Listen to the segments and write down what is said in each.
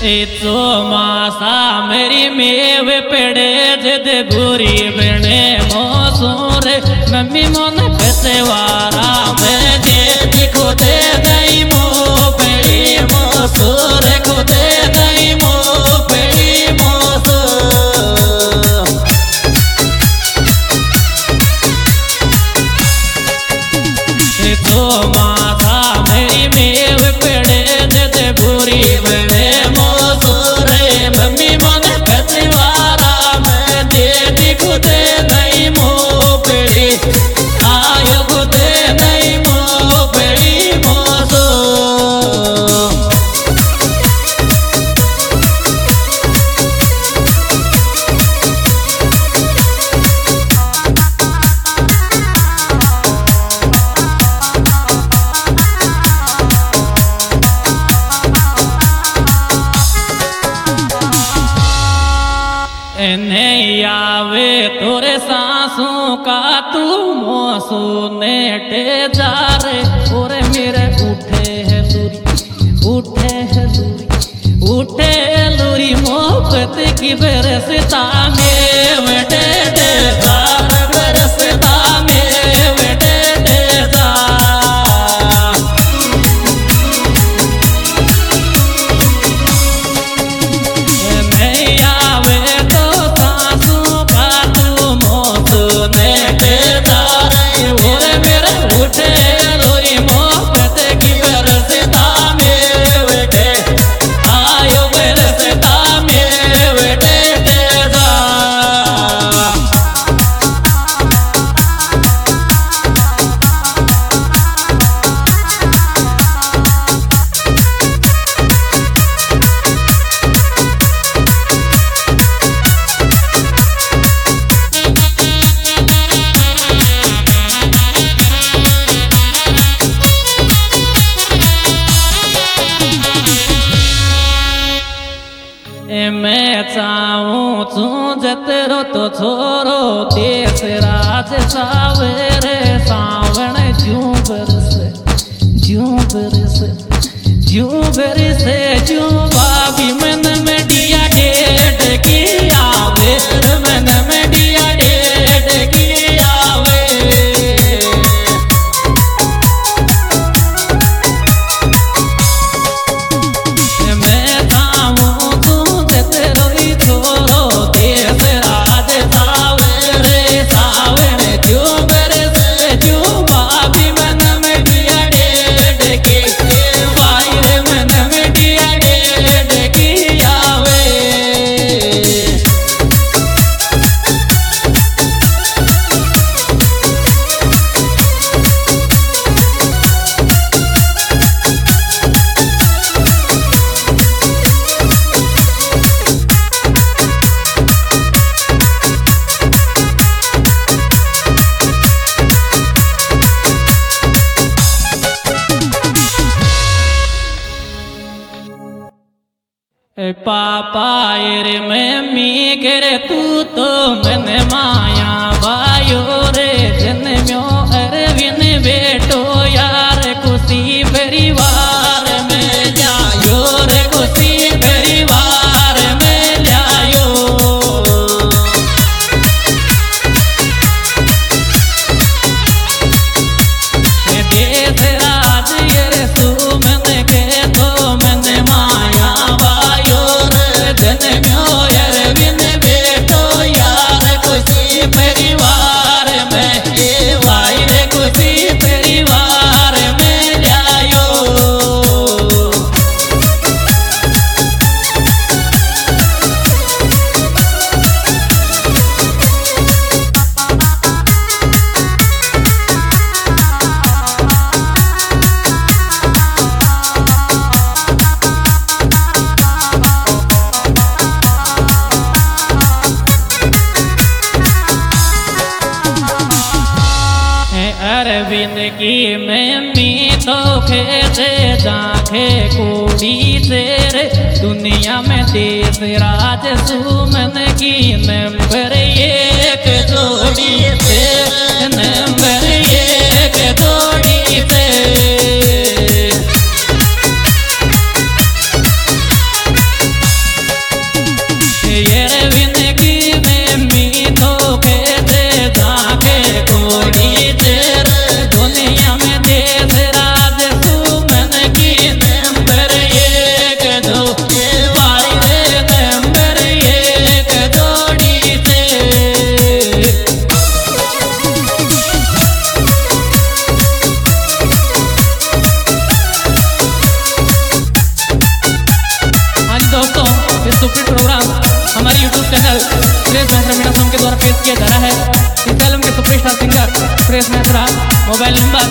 चो मासा मेरी मेव पेड़े जद गोरी बने मोसूर मम्मी मन पेशवारा में दे खुदे नहीं मो पेड़ी मोसूर खुदे नहीं मो पेड़ी मोसूर चो मासा मेरी मेव पेड़े जद गोरी बने मम्मी मन पेशवारा में दे खुदे नहीं मो पेड़ी आयो खुदे नहीं मो पेड़ी मोसो नहीं आवे तोरे सांसों का तू मोसू नेटे जा रे और मेरे उठे है लूरी मोहब्बत की बरसता में बेटे बरसता में बेटे मैं चाहूँ तू जतरो तो छोरो देश राज सावेरे सावण जूं बरसे जूं बाबी मन में डिया डेढ़ की आवे मन में डिया डेढ़ की आवे पापा रे मम्मी करे तू तो मन माया भायो रे जन्म्यो अरविन बेटो यार खुशी परिवार में जायो रे खुशी परिवार में जायो देश राज ये सुमन के तो मन माया अरविन बेटो यार खुशी परिवार में भाई रे खुशी परिवार में जायो अरविंद की मम्मी तो खेते जाखे कोड़ी तेरे दुनिया में देश राज सुमन की नंबर एक जोड़ी से नंबर एक जोड़ी से इस एल्बम के superstar singer Suresh Mehra. Mobile number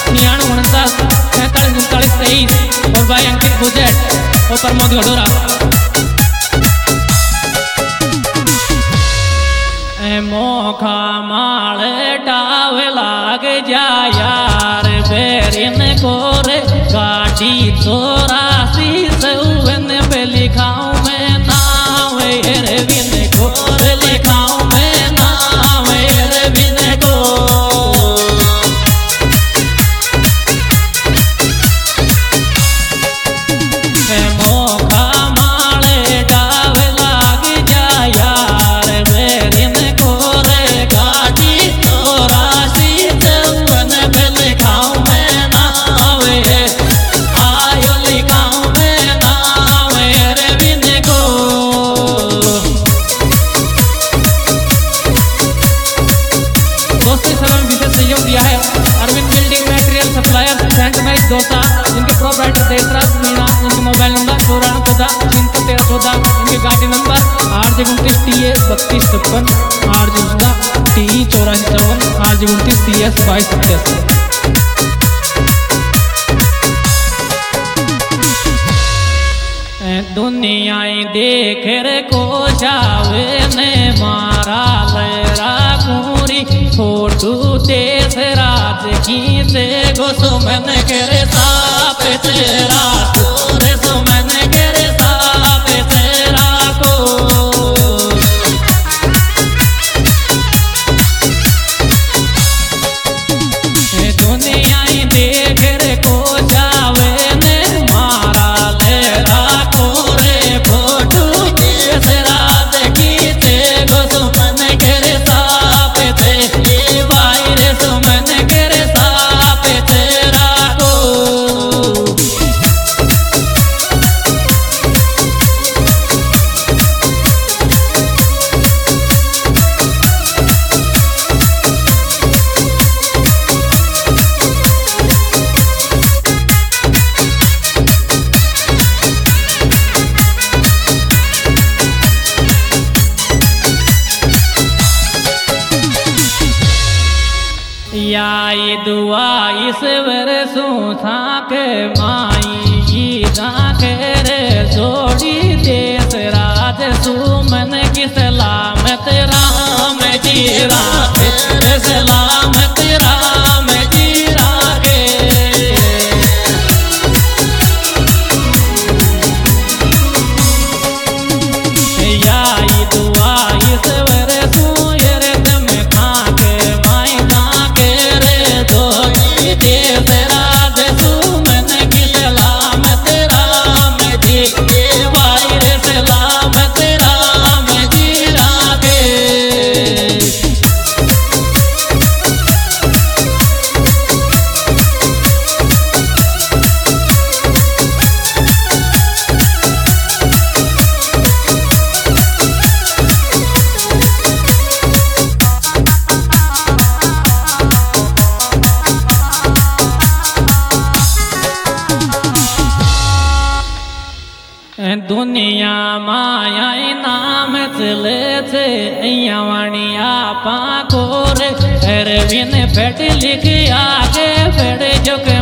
9349 और भाई अंकित बुजेट और प्रमोद गडोरा। मोखा माले डावे लाग जा यार बेरिन कोरे गाड़ी 84 सौवन पे लिखाऊं मैं नाम अरविंद को लिखाऊं मैं नाम अरविंद को। मोखा माले डावे लाग जा यार बेरिन कोरे गाड़ी 84 सौवन पे लिखाऊं मैं नाम आयो लिखाऊं मैं नाम अरविंद को। दोस्तों इस एल्बम में विशेष सहयोग दिया है अरविंद बिल्डिंग मटेरियल सप्लायर सेंट मैच दोसा, इनके प्रोपराइटर देसराज मीणा। इनके मोबाइल नंबर 9414 इनके गाड़ी नंबर RJ29TS3256 RJ10TE8454 RJ29TS2287। दुनिया देख रे को जावे ने मारा लेरा पूरी फोटू तेज रात की से गो सुमन करे साप तेरा रे सुमन करे साप तेरा को। दुनिया देख रे को जावे ने मारा लेरा कोरे फोटू तेज रात की से गो सुमन करे साप ते भाई रे सुमन करे साप तेरा को। याई दुआ ईश्वर सुथा के माई जी के रे जोड़ी देश राज सुमन की सलामत राम जी राखे सलामत राम जी राखे। याई दुआ ईश्वर सुयर दम खाके माई जाके रे जोड़ी देश राज सुमन की सलामत राम जी भाई रे सलामत राम जी राखे। दुनिया माया नाम चले थे वाणी आपा कोरे अरविंद फेट लिख आगे फेट जो